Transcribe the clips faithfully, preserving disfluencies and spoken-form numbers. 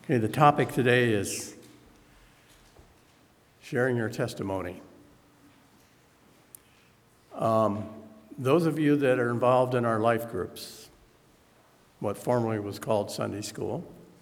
Okay, the topic today is sharing your testimony. Um, those of you that are involved in our life groups, what formerly was called Sunday School,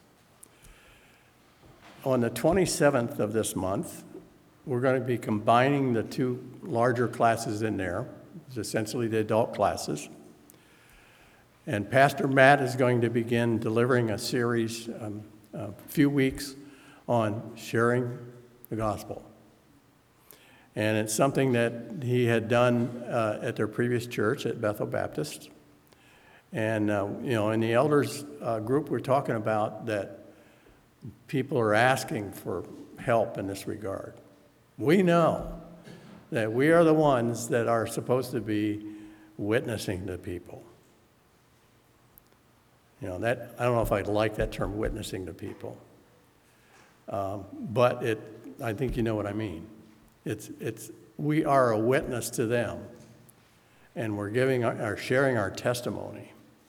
on the twenty-seventh of this month, we're going to be combining the two larger classes in there. It's essentially the adult classes. And Pastor Matt is going to begin delivering a series, um, a few weeks, on sharing the gospel. And it's something that he had done uh, at their previous church at Bethel Baptist. And, uh, you know, in the elders uh, group, we're talking about that people are asking for help in this regard. We know that we are the ones that are supposed to be witnessing to people. You know, that, I don't know if I'd like that term, witnessing to people. Um, but it, I think you know what I mean. It's, it's, we are a witness to them, and we're giving, our, our sharing our testimony.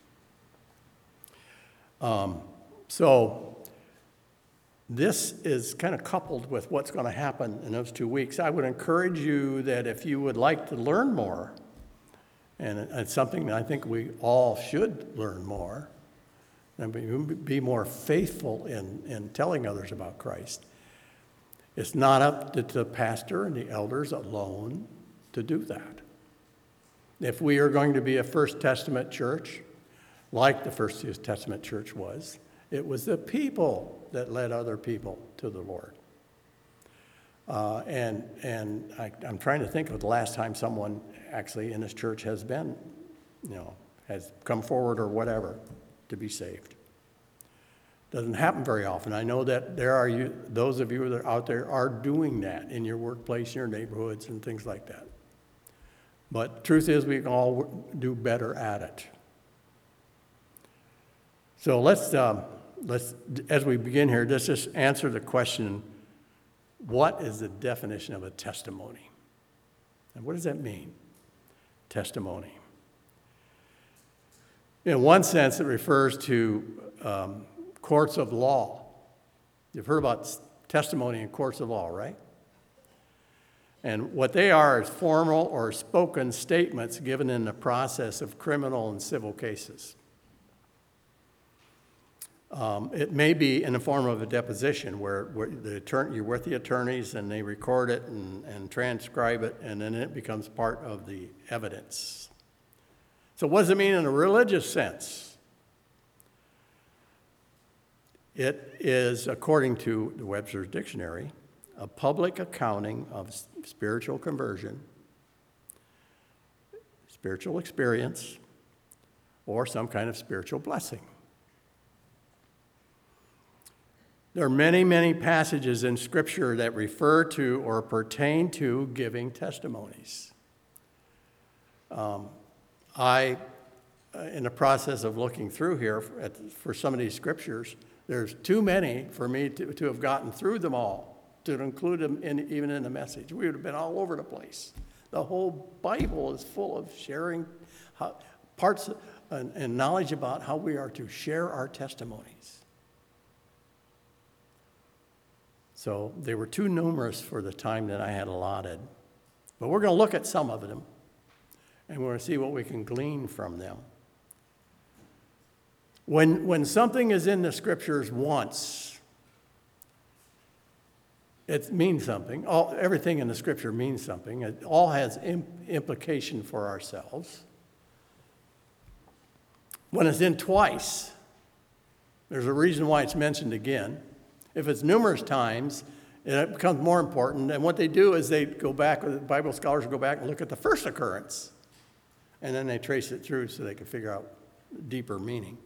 Um, so this is kind of coupled with what's going to happen in those two weeks. I would encourage you that if you would like to learn more, and it's something that I think we all should learn more, and be more faithful in, in telling others about Christ. It's not up to the pastor and the elders alone to do that. If we are going to be a First Testament church, like the First Testament church was, it was the people that led other people to the Lord. Uh, and and I, I'm trying to think of the last time someone actually in this church has been, you know, has come forward or whatever to be saved. Doesn't happen very often. I know that there are you, those of you that are out there are doing that in your workplace, in your neighborhoods, and things like that. But truth is, we can all do better at it. So let's um, let's as we begin here, let's just answer the question: what is the definition of a testimony? And what does that mean? Testimony. In one sense, it refers to um, courts of law. You've heard about testimony in courts of law, right? And what they are is formal or spoken statements given in the process of criminal and civil cases. Um, it may be in the form of a deposition where, where the attorney, you're with the attorneys and they record it and, and transcribe it, and then it becomes part of the evidence. So what does it mean in a religious sense? It is, according to the Webster's Dictionary, a public accounting of spiritual conversion, spiritual experience, or some kind of spiritual blessing. There are many, many passages in Scripture that refer to or pertain to giving testimonies. Um, I, uh, in the process of looking through here for, at, for some of these scriptures, there's too many for me to, to have gotten through them all, to include them in, even in the message. We would have been all over the place. The whole Bible is full of sharing how, parts and, and knowledge about how we are to share our testimonies. So they were too numerous for the time that I had allotted. But we're going to look at some of them, and we're going to see what we can glean from them. When, when something is in the Scriptures once, it means something. All, everything in the Scripture means something. It all has imp, implication for ourselves. When it's in twice, there's a reason why it's mentioned again. If it's numerous times, it becomes more important. And what they do is they go back, the Bible scholars go back and look at the first occurrence. And then they trace it through so they can figure out deeper meaning.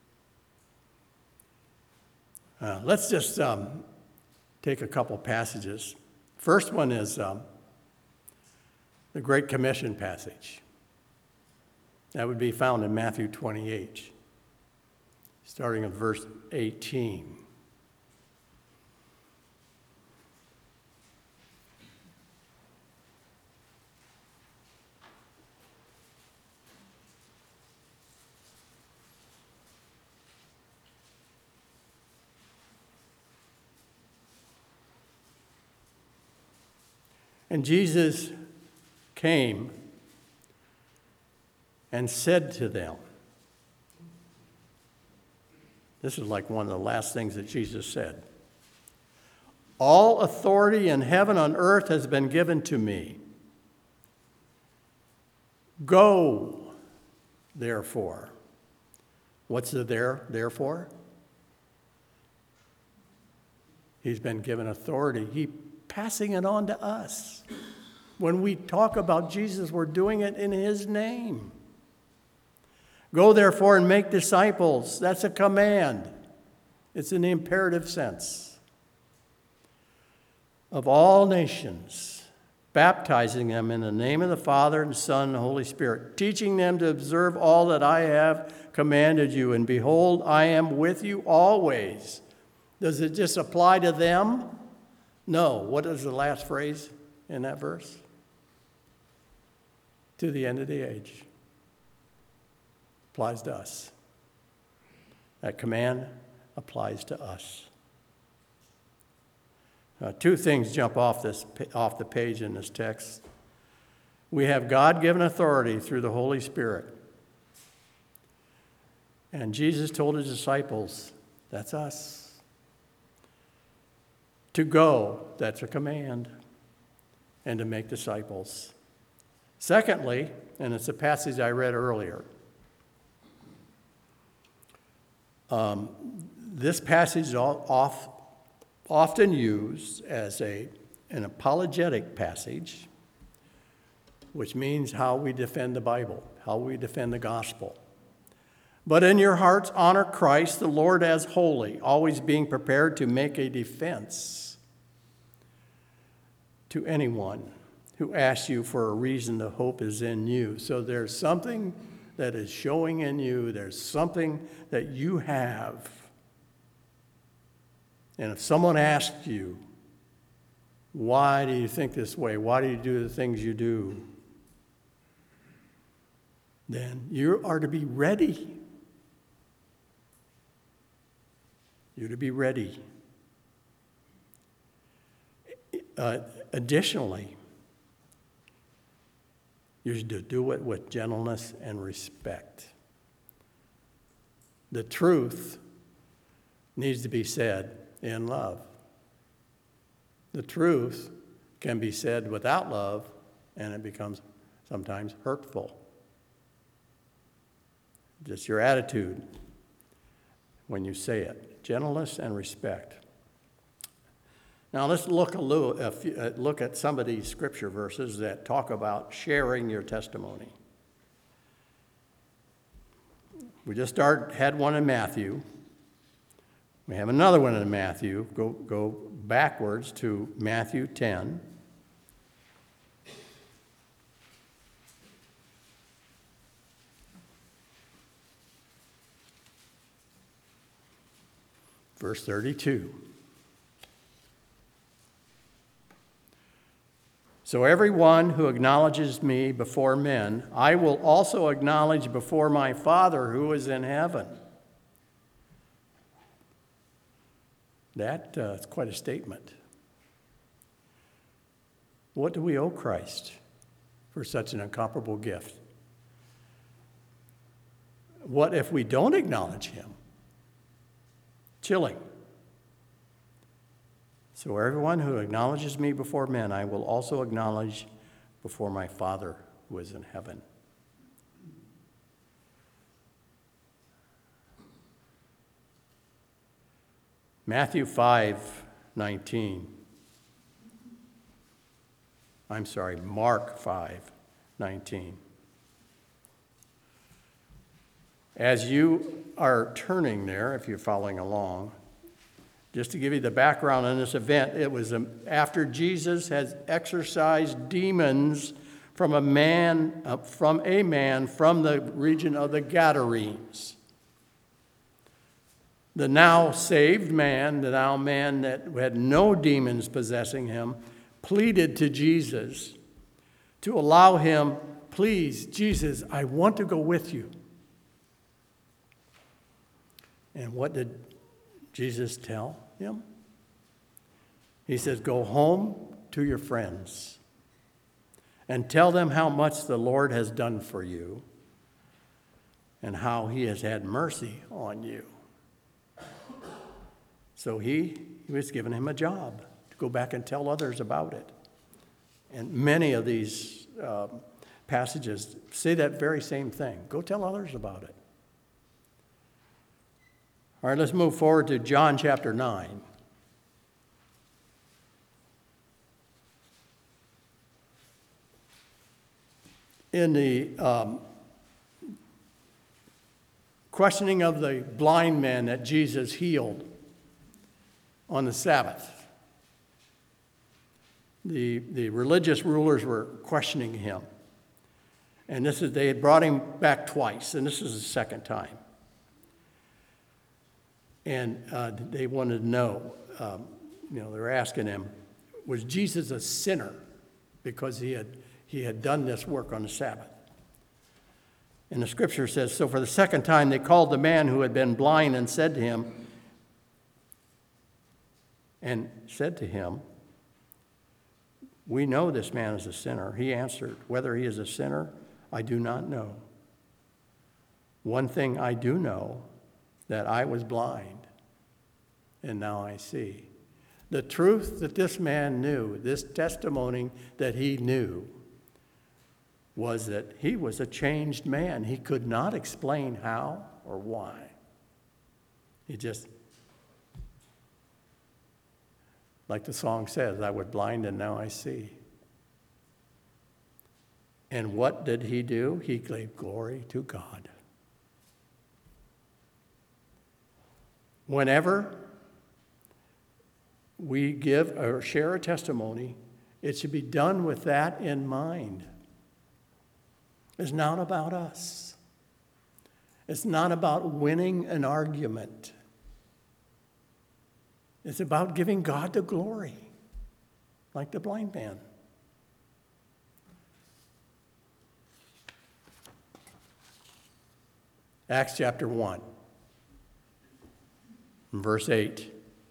Uh, let's just um, take a couple passages. First one is um, the Great Commission passage. That would be found in Matthew twenty-eight, starting at verse eighteen. And Jesus came and said to them, this is like one of the last things that Jesus said, "All authority in heaven and earth has been given to me. Go, therefore." What's the there, therefore? He's been given authority. He's passing it on to us. When we talk about Jesus, we're doing it in his name. Go, therefore, and make disciples. That's a command. It's in the imperative sense. Of all nations, baptizing them in the name of the Father and Son and Holy Spirit, teaching them to observe all that I have commanded you. And behold, I am with you always. Does it just apply to them? No. What is the last phrase in that verse? To the end of the age. Applies to us. That command applies to us. Uh, two things jump off this off the page in this text. We have God-given authority through the Holy Spirit. And Jesus told his disciples, that's us. To go, that's a command. And to make disciples. Secondly, and it's a passage I read earlier, Um, this passage is off, often used as a, an apologetic passage, which means how we defend the Bible, how we defend the gospel. But in your hearts, honor Christ, the Lord, as holy, always being prepared to make a defense to anyone who asks you for a reason to hope is in you. So there's something that is showing in you. There's something that you have. And if someone asks you, why do you think this way? Why do you do the things you do? Then you are to be ready. You're to be ready. Uh, additionally, you're to do it with gentleness and respect. The truth needs to be said in love. The truth can be said without love, and it becomes sometimes hurtful. Just your attitude when you say it. Gentleness and respect. Now let's look a little, a few, uh, look at some of these scripture verses that talk about sharing your testimony. We just start, had one in Matthew. We have another one in Matthew. Go, go backwards to Matthew ten. Verse thirty-two. So everyone who acknowledges me before men, I will also acknowledge before my Father who is in heaven. That uh, is quite a statement. What do we owe Christ for such an incomparable gift? What if we don't acknowledge him? Chilling. So everyone who acknowledges me before men, I will also acknowledge before my Father who is in heaven. Matthew five nineteen. I'm sorry, Mark five nineteen. As you are turning there, if you're following along, just to give you the background on this event, it was after Jesus had exorcised demons from a man, uh, from a man from the region of the Gadarenes. The now saved man, the now man that had no demons possessing him, pleaded to Jesus to allow him, please, Jesus, I want to go with you. And what did Jesus tell him? He says, go home to your friends and tell them how much the Lord has done for you and how he has had mercy on you. So he, he was giving him a job to go back and tell others about it. And many of these um, passages say that very same thing. Go tell others about it. All right, let's move forward to John chapter nine. In the um, questioning of the blind man that Jesus healed on the Sabbath, the, the religious rulers were questioning him. And this is, they had brought him back twice, and this is the second time. And uh, they wanted to know, um, you know, they were asking him, was Jesus a sinner because he had he had done this work on the Sabbath? And the scripture says, so for the second time they called the man who had been blind and said to him, and said to him, we know this man is a sinner. He answered, whether he is a sinner, I do not know. One thing I do know, that I was blind, and now I see. The truth that this man knew, this testimony that he knew, was that he was a changed man. He could not explain how or why. He just, like the song says, I was blind and now I see. And what did he do? He gave glory to God. Whenever we give or share a testimony, it should be done with that in mind. It's not about us. It's not about winning an argument. It's about giving God the glory, like the blind man. Acts chapter one, verse eight.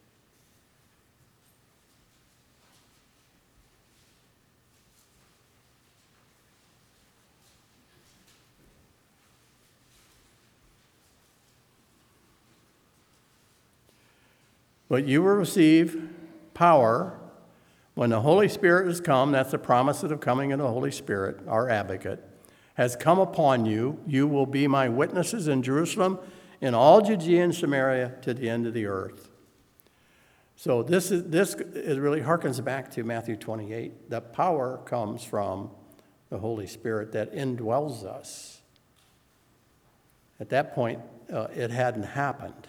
But you will receive power when the Holy Spirit has come. That's the promise of the coming of the Holy Spirit, our advocate, has come upon you. You will be my witnesses in Jerusalem, in all Judea and Samaria, to the end of the earth. So this is this is really harkens back to Matthew twenty-eight. The power comes from the Holy Spirit that indwells us. At that point, uh, it hadn't happened.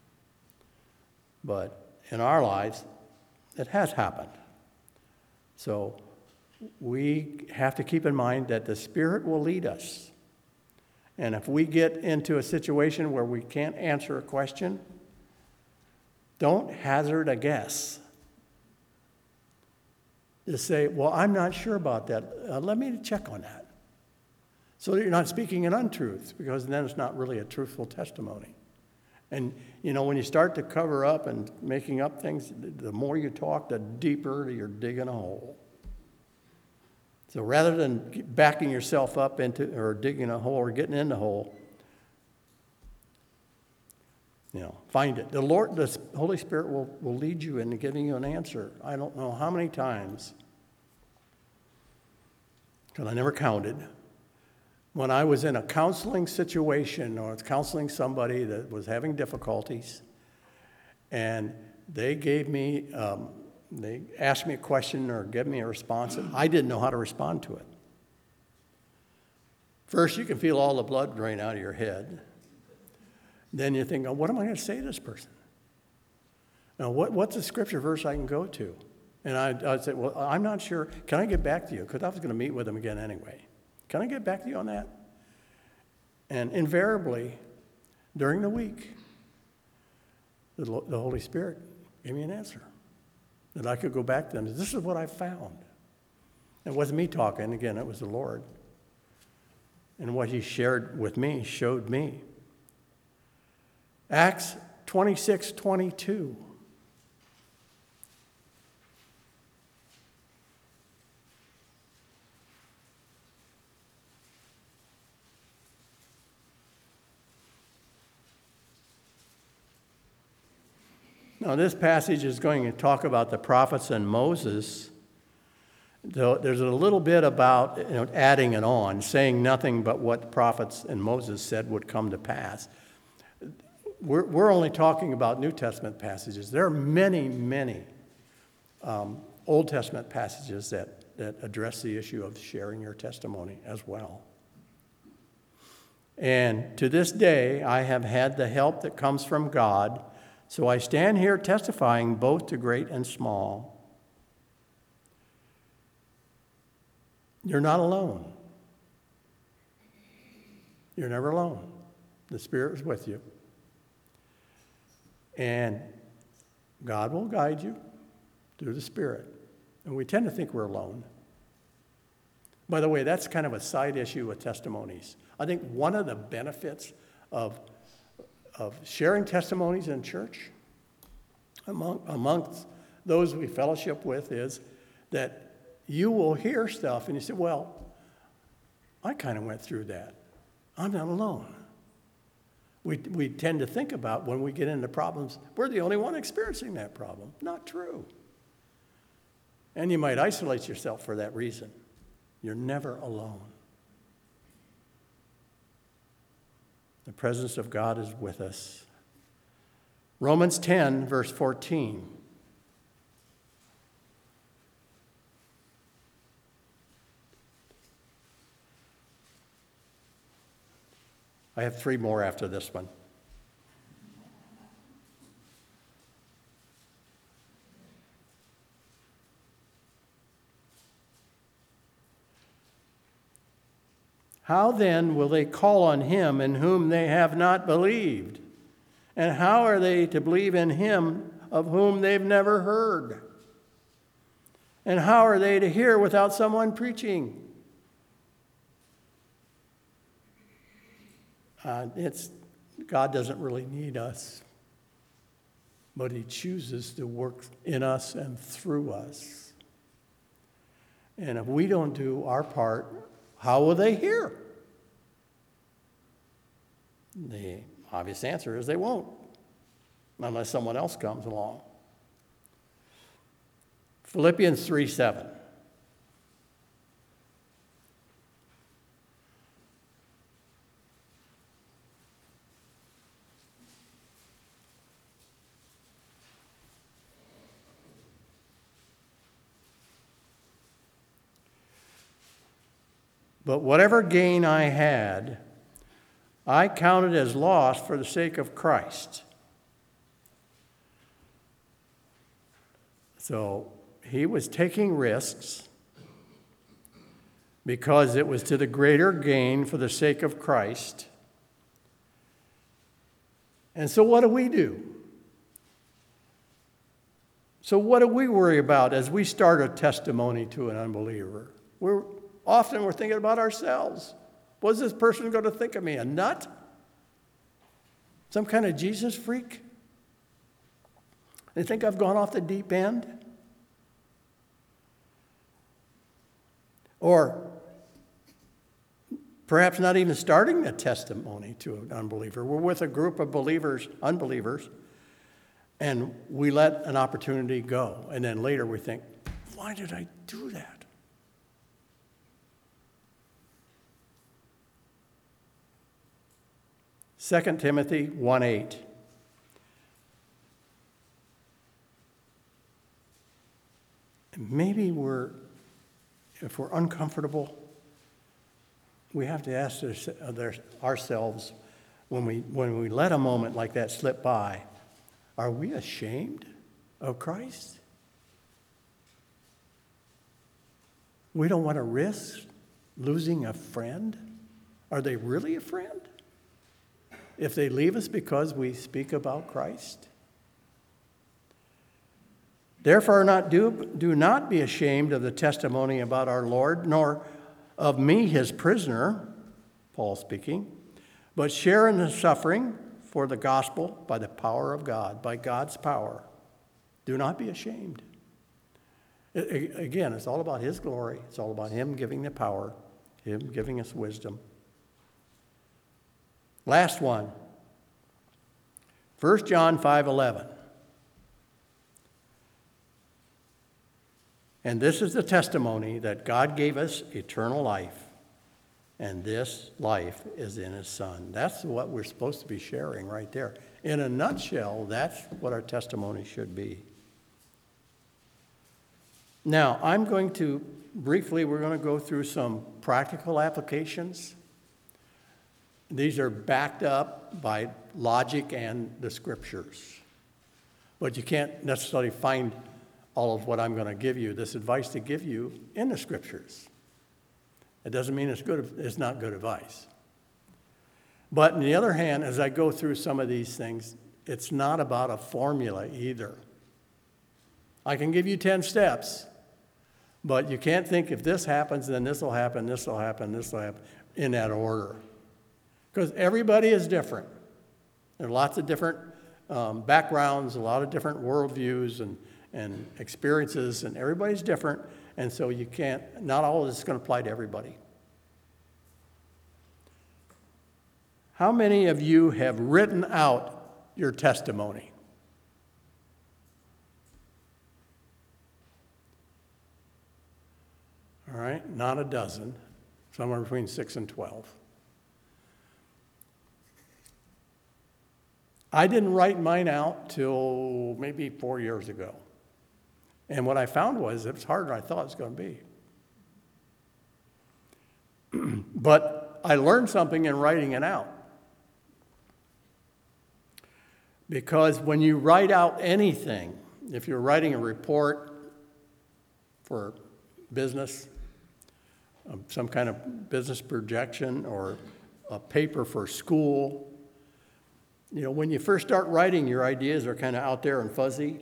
But in our lives, it has happened. So we have to keep in mind that the Spirit will lead us. And if we get into a situation where we can't answer a question, don't hazard a guess. Just say, well, I'm not sure about that. Uh, let me check on that. So that you're not speaking an untruth, because then it's not really a truthful testimony. And, you know, when you start to cover up and making up things, the more you talk, the deeper you're digging a hole. So rather than backing yourself up into, or digging a hole or getting in the hole, you know, find it. The Lord, the Holy Spirit will, will lead you into giving you an answer. I don't know how many times, because I never counted, when I was in a counseling situation or I was counseling somebody that was having difficulties, and they gave me, um, they asked me a question or gave me a response, and I didn't know how to respond to it. First, you can feel all the blood drain out of your head. Then you think, oh, what am I going to say to this person? Now, what, what's a scripture verse I can go to? And I'd, I'd say, well, I'm not sure. Can I get back to you? Because I was going to meet with them again anyway. Can I get back to you on that? And invariably, during the week, the, the Holy Spirit gave me an answer that I could go back to them. This is what I found. It wasn't me talking. Again, it was the Lord. And what he shared with me showed me. Acts twenty-six twenty-two. Now, this passage is going to talk about the prophets and Moses. There's a little bit about, you know, adding it on, saying nothing but what the prophets and Moses said would come to pass. We're, we're only talking about New Testament passages. There are many, many um, Old Testament passages that, that address the issue of sharing your testimony as well. And to this day, I have had the help that comes from God. So I stand here testifying both to great and small. You're not alone. You're never alone. The Spirit is with you. And God will guide you through the Spirit. And we tend to think we're alone. By the way, that's kind of a side issue with testimonies. I think one of the benefits of of sharing testimonies in church among, amongst those we fellowship with is that you will hear stuff and you say, well, I kind of went through that. I'm not alone. We, we tend to think about when we get into problems, we're the only one experiencing that problem. Not true. And you might isolate yourself for that reason. You're never alone. The presence of God is with us. Romans ten, verse fourteen. I have three more after this one. How then will they call on him in whom they have not believed? And how are they to believe in him of whom they've never heard? And how are they to hear without someone preaching? Uh, it's, God doesn't really need us, but he chooses to work in us and through us. And if we don't do our part, how will they hear? The obvious answer is they won't, unless someone else comes along. Philippians three seven. But whatever gain I had, I counted as loss for the sake of Christ. So he was taking risks because it was to the greater gain for the sake of Christ. And so what do we do? So what do we worry about as we start a testimony to an unbeliever? We're Often we're thinking about ourselves. What is this person going to think of me? A nut? Some kind of Jesus freak? They think I've gone off the deep end? Or perhaps not even starting a testimony to an unbeliever. We're with a group of believers, unbelievers, and we let an opportunity go. And then later we think, why did I do that? Second Timothy one eight. Maybe we're, if we're uncomfortable, we have to ask ourselves when we, when we let a moment like that slip by, are we ashamed of Christ? We don't want to risk losing a friend. Are they really a friend? If they leave us because we speak about Christ? Therefore, not do, do not be ashamed of the testimony about our Lord, nor of me, his prisoner, Paul speaking, but share in the suffering for the gospel by the power of God, by God's power. Do not be ashamed. It, again, it's all about his glory. It's all about him giving the power, him giving us wisdom. Last one, First John five eleven. And this is the testimony that God gave us eternal life, and this life is in his Son. That's what we're supposed to be sharing right there. In a nutshell, that's what our testimony should be. Now, I'm going to, briefly, we're going to go through some practical applications. These are backed up by logic and the scriptures. But you can't necessarily find all of what I'm going to give you, this advice to give you, in the scriptures. It doesn't mean it's good, it's not good advice. But on the other hand, as I go through some of these things, it's not about a formula either. I can give you ten steps, but you can't think if this happens, then this will happen, this will happen, this will happen, in that order. Because everybody is different. There are lots of different um, backgrounds, a lot of different worldviews and, and experiences, and everybody's different. And so you can't, not all of this is going to apply to everybody. How many of you have written out your testimony? All right, not a dozen, somewhere between six and twelve. I didn't write mine out till maybe four years ago. And what I found was it was harder than I thought it was going to be. But I learned something in writing it out. Because when you write out anything, if you're writing a report for business, um, some kind of business projection, or a paper for school, you know, when you first start writing, your ideas are kind of out there and fuzzy.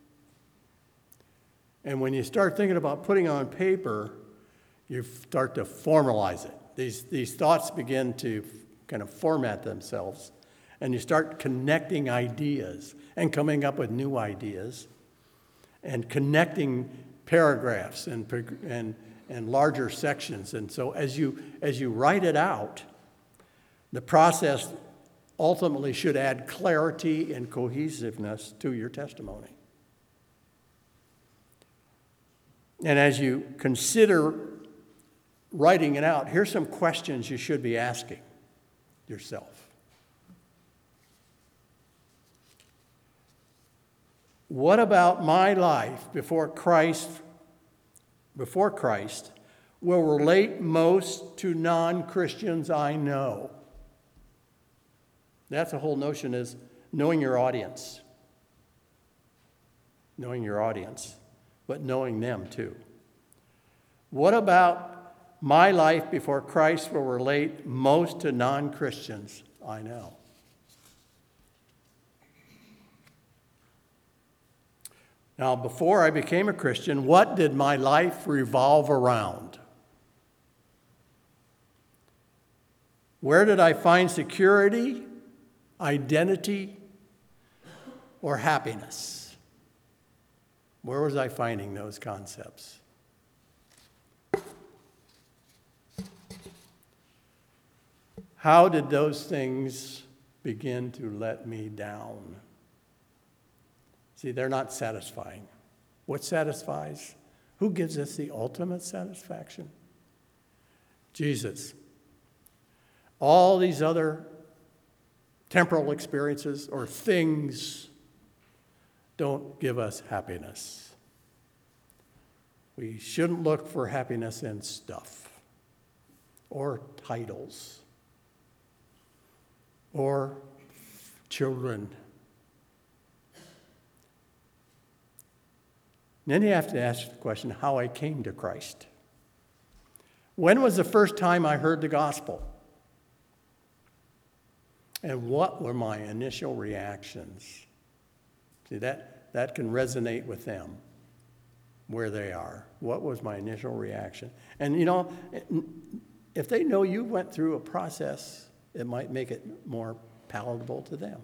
And when you start thinking about putting on paper, you start to formalize it. These, these thoughts begin to kind of format themselves. And you start connecting ideas and coming up with new ideas and connecting paragraphs and, and, and larger sections. And so as you, as you write it out, the process ultimately should add clarity and cohesiveness to your testimony. And as you consider writing it out, here's some questions you should be asking yourself. What about my life before Christ, before Christ, will relate most to non-Christians I know? That's the whole notion, is knowing your audience. Knowing your audience, but knowing them too. What about my life before Christ will relate most to non-Christians I know? Now, before I became a Christian, what did my life revolve around? Where did I find security, identity, or happiness? Where was I finding those concepts? How did those things begin to let me down? See, they're not satisfying. What satisfies? Who gives us the ultimate satisfaction? Jesus. All these other temporal experiences or things don't give us happiness. We shouldn't look for happiness in stuff or titles or children. And then you have to ask the question, how I came to Christ. When was the first time I heard the gospel? And what were my initial reactions? See, that, that can resonate with them, where they are. What was my initial reaction? And, you know, if they know you went through a process, it might make it more palatable to them.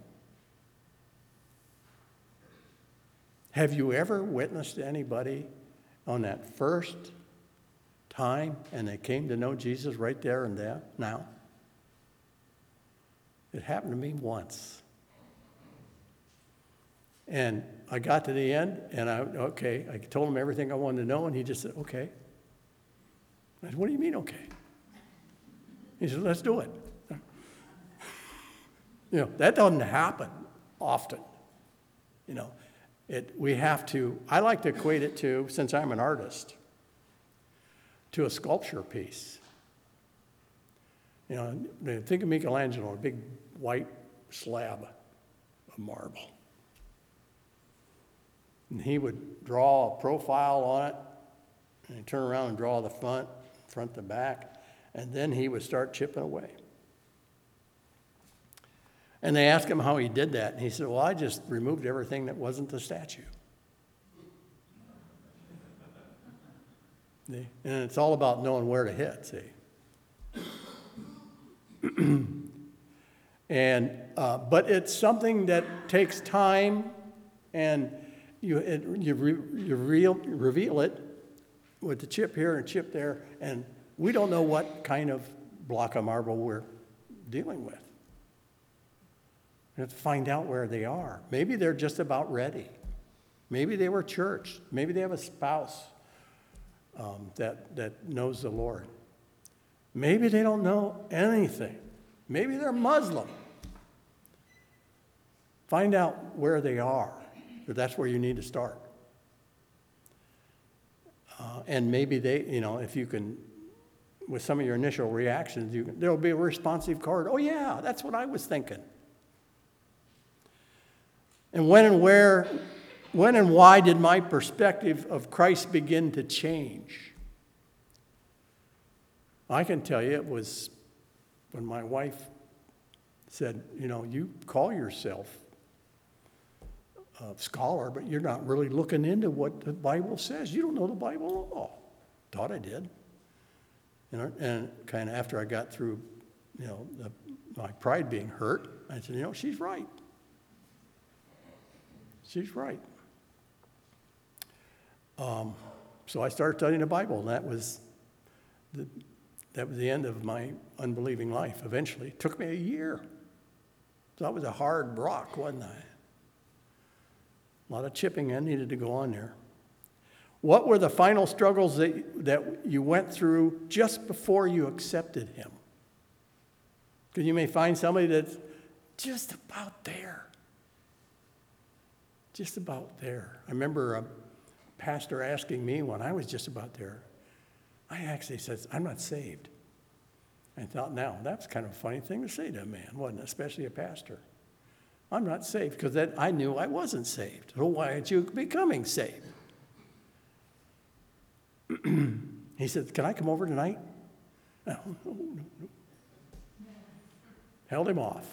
Have you ever witnessed anybody on that first time and they came to know Jesus right there and there now? It happened to me once. And I got to the end, and I, okay, I told him everything I wanted to know, and he just said, okay. I said, what do you mean, okay? He said, let's do it. You know, that doesn't happen often. You know, it, we have to, I like to equate it to, since I'm an artist, to a sculpture piece. You know, think of Michelangelo, a big white slab of marble. And he would draw a profile on it, and he'd turn around and draw the front, front to back, and then he would start chipping away. And they asked him how he did that, and he said, well, I just removed everything that wasn't the statue. See? And it's all about knowing where to hit, see. and uh, but it's something that takes time, and you it, you, re, you real, reveal it with the chip here and chip there, and we don't know what kind of block of marble we're dealing with. We have to find out where they are. Maybe they're just about ready. Maybe they were church. Maybe they have a spouse um, that, that knows the Lord. Maybe they don't know anything. Maybe they're Muslim. Find out where they are, because that's where you need to start. Uh, and maybe they, you know, if you can, with some of your initial reactions, you can, there'll be a responsive card. Oh, yeah, that's what I was thinking. And when and where, when and why did my perspective of Christ begin to change? I can tell you it was when my wife said, you know, you call yourself a scholar, but you're not really looking into what the Bible says. You don't know the Bible at all. Thought I did. You know, and kind of after I got through, you know, the, my pride being hurt, I said, you know, she's right. She's right. Um, so I started studying the Bible, and that was the, that was the end of my unbelieving life. Eventually, it took me a year. So that was a hard rock, wasn't I? A lot of chipping in needed to go on there. What were the final struggles that, that you went through just before you accepted him? Because you may find somebody that's just about there. Just about there. I remember a pastor asking me when I was just about there. I actually said, I'm not saved. I thought, now, that's kind of a funny thing to say to a man, wasn't it? Especially a pastor. I'm not saved, because that I knew I wasn't saved. So why aren't you becoming saved? He said, can I come over tonight? No, no, no, no. Held him off.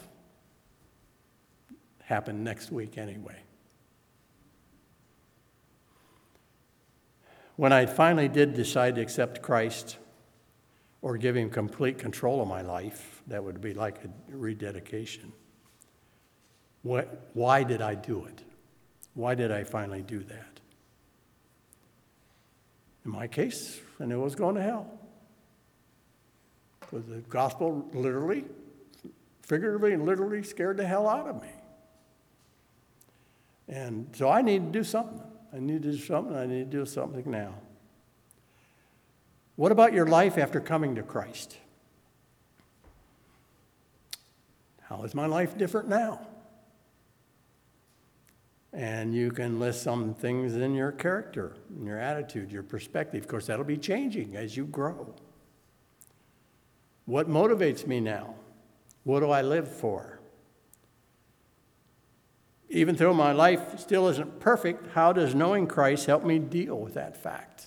Happened next week anyway. When I finally did decide to accept Christ or give him complete control of my life, that would be like a rededication. What, why did I do it? Why did I finally do that? In my case, I knew I was going to hell. Because the gospel literally, figuratively and literally scared the hell out of me. And so I need to do something. I need to do something. I need to do something now. What about your life after coming to Christ? How is my life different now? And you can list some things in your character, in your attitude, your perspective. Of course, that'll be changing as you grow. What motivates me now? What do I live for? Even though my life still isn't perfect, how does knowing Christ help me deal with that fact?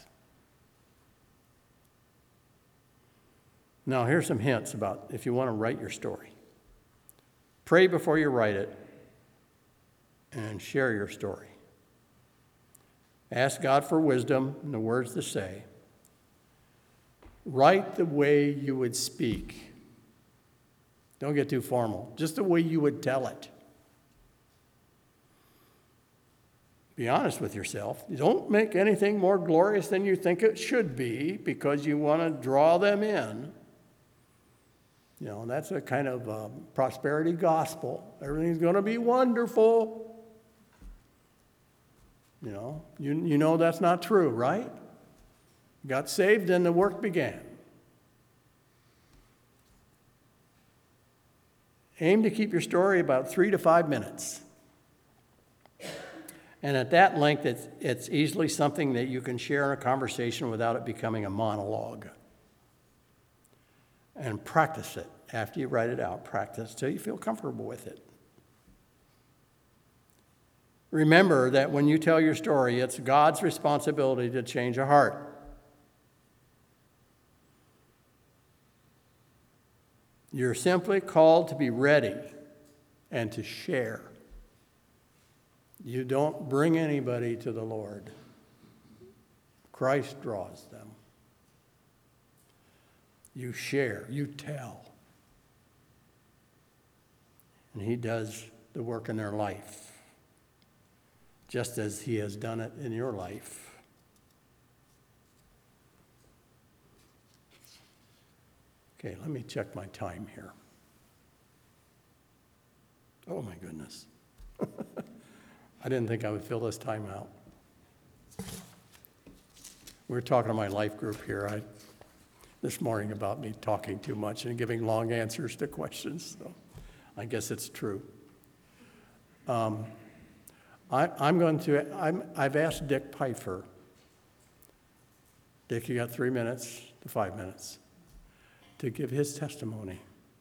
Now, here's some hints about if you want to write your story. Pray before you write it, and share your story. Ask God for wisdom and the words to say. Write the way you would speak. Don't get too formal. Just the way you would tell it. Be honest with yourself. Don't make anything more glorious than you think it should be because you want to draw them in. You know, that's a kind of um, prosperity gospel. Everything's going to be wonderful. You know, you, you know that's not true, right? Got saved and the work began. Aim to keep your story about three to five minutes. And at that length, it's, it's easily something that you can share in a conversation without it becoming a monologue. And practice it. After you write it out, practice till you feel comfortable with it. Remember that when you tell your story, it's God's responsibility to change a heart. You're simply called to be ready and to share. You don't bring anybody to the Lord. Christ draws them. You share, you tell. And he does the work in their life, just as he has done it in your life. Okay, let me check my time here. Oh my goodness. I didn't think I would fill this time out. We were talking to my life group here I, this morning about me talking too much and giving long answers to questions. So I guess it's true. Um, I, I'm going to, I'm, I've asked Dick Pfeiffer. Dick, you got three minutes to five minutes to give his testimony.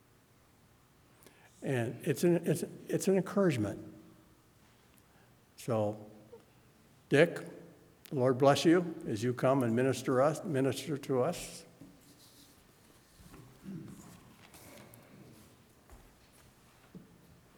And it's an, it's, it's an encouragement. So, Dick, the Lord bless you as you come and minister us, minister to us.